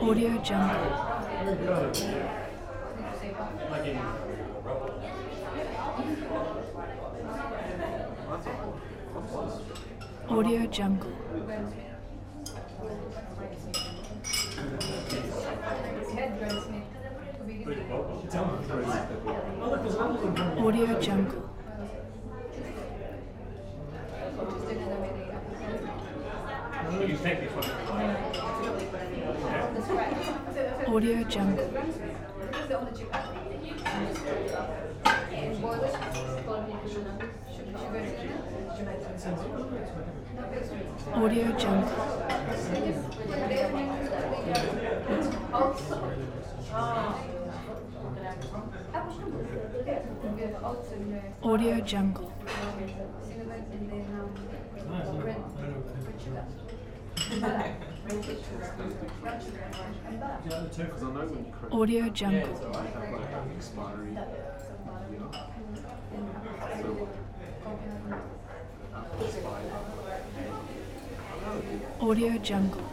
Audio Jungle. Audio Jungle. Audio Jungle. Audio Jungle. Audio Jungle. Audio Jungle. Audio Jungle. Audio Jungle.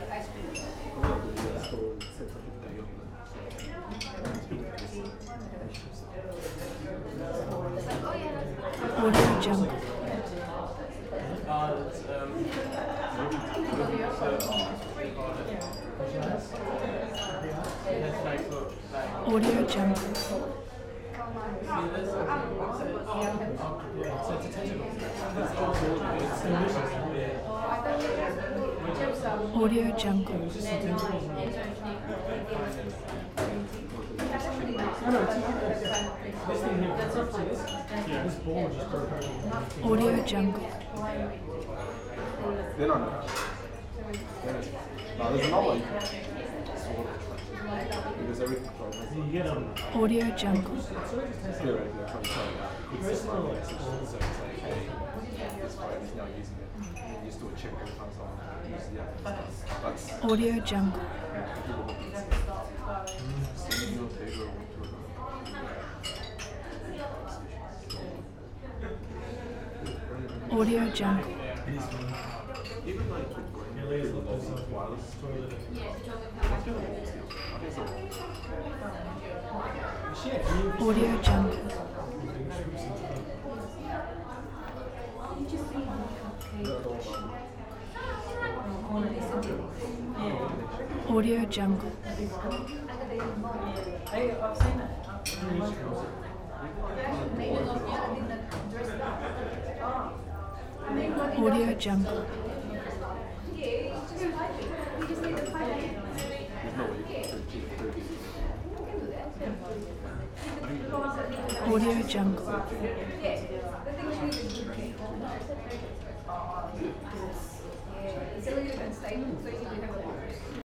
Audio Jungle. Audio Jungle. Audio Jungle. Audio Jungle. They don't know. No, there's another one. Because every Audio Jungle. yeah, right, they're trying to tell you that. It's just like message, so it's like, hey, this file is now using it. You just do a check every time someone uses it. That's Audio Jungle. Audio Jungle. even like wireless toilet. Audio Jungle. Audio Jungle. Audio Jungle. Audio Jungle.